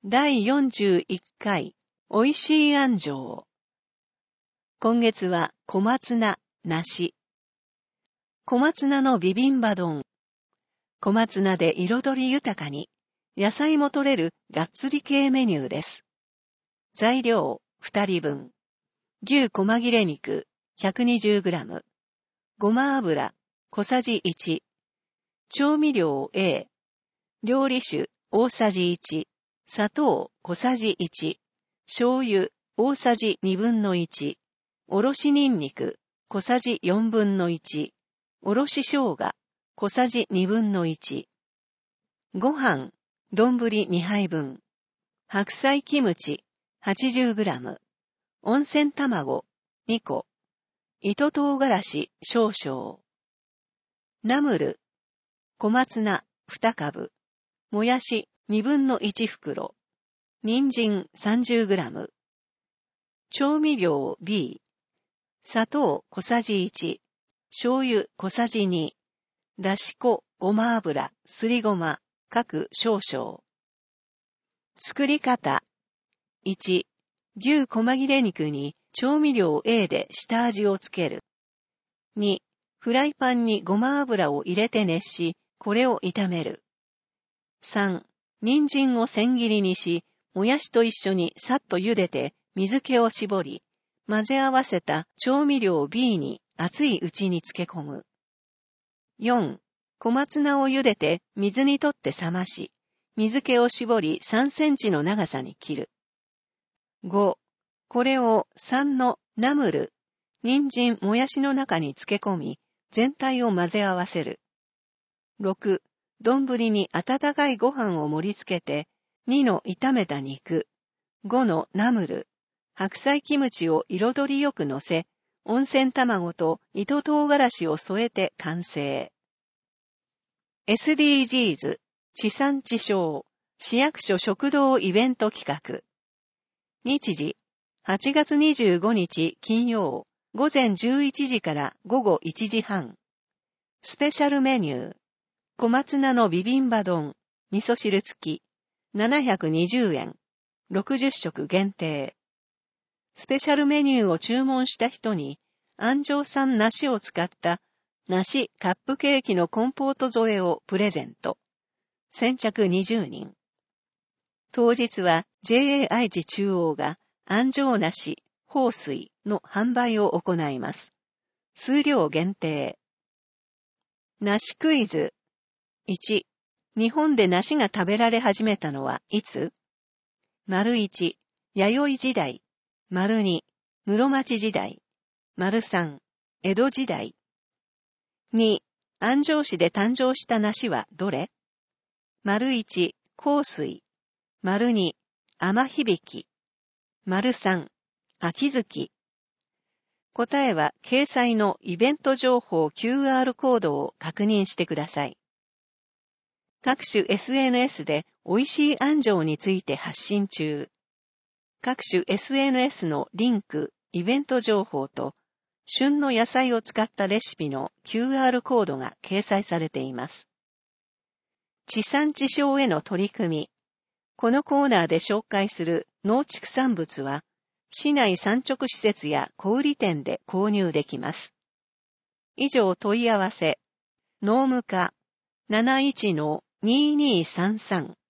第41回おいしい安城。今月は小松菜、梨。小松菜のビビンバ丼。小松菜で彩り豊かに、野菜も取れるがっつり系メニューです。材料2人分。牛細切れ肉 120g。ごま油小さじ1。調味料 A。料理酒大さじ1。砂糖小さじ1。醤油大さじ2分の1。おろしニンニク小さじ4分の1。おろし生姜小さじ2分の1。ご飯丼2杯分。白菜キムチ 80g。温泉卵2個。糸唐辛子少々。ナムル。小松菜2株。もやし2分の1袋。人参 30g。調味料 B。砂糖小さじ1。醤油小さじ2。だし粉、ごま油、すりごま、各少々。作り方。1、牛細切れ肉に調味料 A で下味をつける。2、フライパンにごま油を入れて熱し、これを炒める。3、人参を千切りにし、もやしと一緒にさっと茹でて水気を絞り、混ぜ合わせた調味料 B に熱いうちに漬け込む。4、小松菜を茹でて水にとって冷まし、水気を絞り3センチの長さに切る。5、これを3のナムル、人参、もやしの中に漬け込み、全体を混ぜ合わせる。6、丼に温かいご飯を盛り付けて、2の炒めた肉、5のナムル、白菜キムチを彩りよく乗せ、温泉卵と糸唐辛子を添えて完成。SDGs 地産地消市役所食堂イベント企画。日時8月25日金曜午前11時から午後1時半。スペシャルメニュー。小松菜のビビンバ丼、味噌汁付き、720円、60食限定。スペシャルメニューを注文した人に、安城産梨を使った梨カップケーキのコンポート添えをプレゼント。先着20人。当日は JA 愛知中央が安城梨、豊水の販売を行います。数量限定。梨クイズ。1、日本で梨が食べられ始めたのはいつ？ ①、弥生時代。2、室町時代。3、江戸時代。2、安城市で誕生した梨はどれ？1、香水。2、甘響。3、秋月。答えは掲載のイベント情報 QR コードを確認してください。各種 SNS で美味しい安城について発信中。各種 SNS のリンク、イベント情報と、旬の野菜を使ったレシピの QR コードが掲載されています。地産地消への取り組み。このコーナーで紹介する農畜産物は、市内産直施設や小売店で購入できます。以上問い合わせ。農務課 71-2233